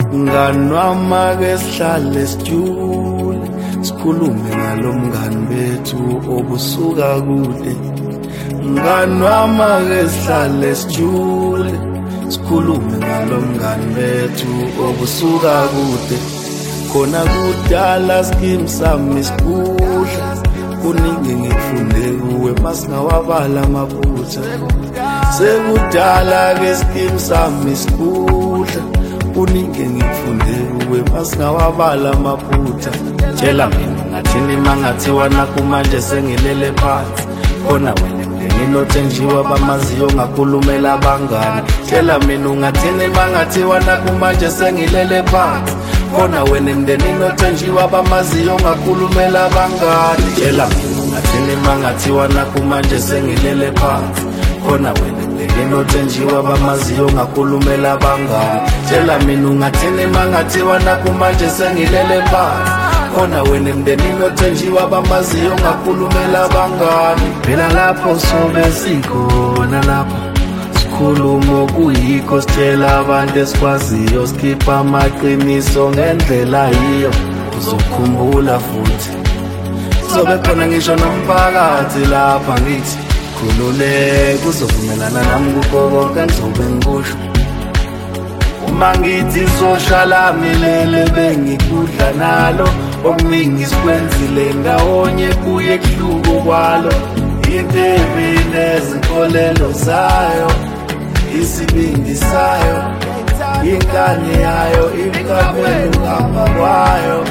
Mngani wami ake sihlale sijule sikhulume ngalomngani bethu obusuka kude. Mngani wami ake sihlale sijule sikhulume ngalomngani bethu obusuka kude. Khona kudala skim sami sikudla kuningi ngifunde kuwe masingawabala amaphutha. Sekudala ke skim sami sikudla kuningi ngifunde kuwe masingawabala amaphutha. Tshela mina ngathini mangathiwa nakho manje sengilele phansi. Khona wena nginothenjiwa bamaziyo ngakhulumela abangani. Tshela mina ungathini mangathiwa nakho manje sengilele phansi. Khona wena mndeni nothenjiwa bamaziyo ngakhulumela abangani. Tshela mina ungathini mangathiwa nakho manje sengilele phansi. Khona wena nginothenjiwa bamaziyo ngakhulumela abangani. Tshela mina ungathini mangathiwa nakho manje sengilele phansi. Khona wena mndeni nothenjiwa bamaziyo ngakhulumela abangani. Phela lapho sobe sikhona lapho sikhuluma okuyikho sitshela abantu esikwaziyo sikhipha amaqiniso ngendlela yiyo uzokhumbula futhi. Sobe khona ngisho nomphakathi lapha ngithi khululeka uzovumelana nami kukho konke ngizobe ngikusho. Uma ngithi soshala milele bengikudla nalo okuningi sikwenzile ndawonye kuye kuhluko kwalo. Into ebile ezinkolelo zayo isibindi sayo inkanye yayo imkabelo ngapha kwayo.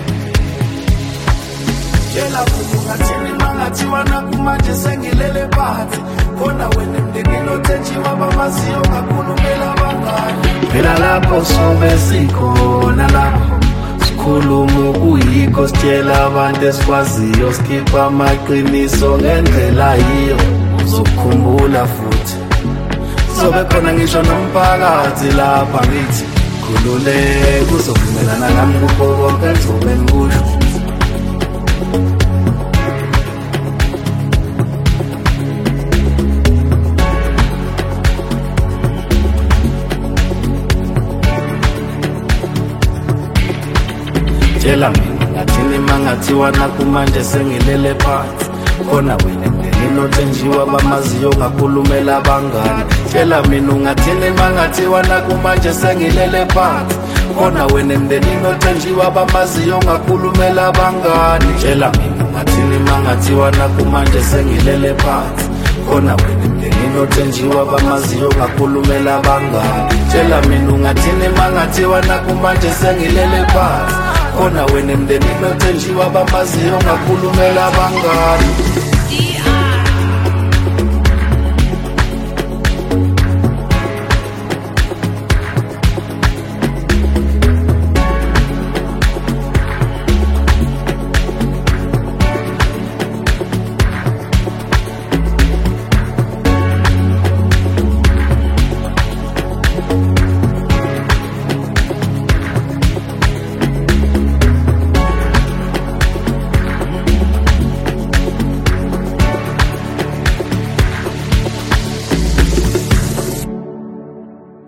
Tshela mina ungathini mangathiwa nakho manje sengilele phansi. Khona wena mndeni nothenjiwa bamaziyo ngakhulumela abangani. Phela lapho sobe sikhona lapho sikhuluma okuyikho sitshela abantu esikwaziyo sikhipha amaqiniso ngendlela yiyo uzokhumbula futhi. Sobe khona ngisho nomphakathi lapha ngithi khululeka uzovumelana nami kukho konke ngizobe ngikusho. Tshela mina ngathini mangathiwa nakho manje sengilele phansi. Khona wena mndeni nothenjiwa bamaziyo ngakhulumela abangani. Tshela mina ungathini mangathiwa nakho manje sengilele phansi. Khona wena mndeni nothenjiwa bamaziyo ngakhulumela abangani. Tshela mina ungathini mangathiwa nakho manje sengilele phansi. Khona wena mndeni nothenjiwa bamaziyo ngakhulumela abangani. Tshela mina ungathini mangathiwa nakho manje sengilele phansi. Khona wena mndeni nothenjiwa bamaziyo ngakhulumela abangani.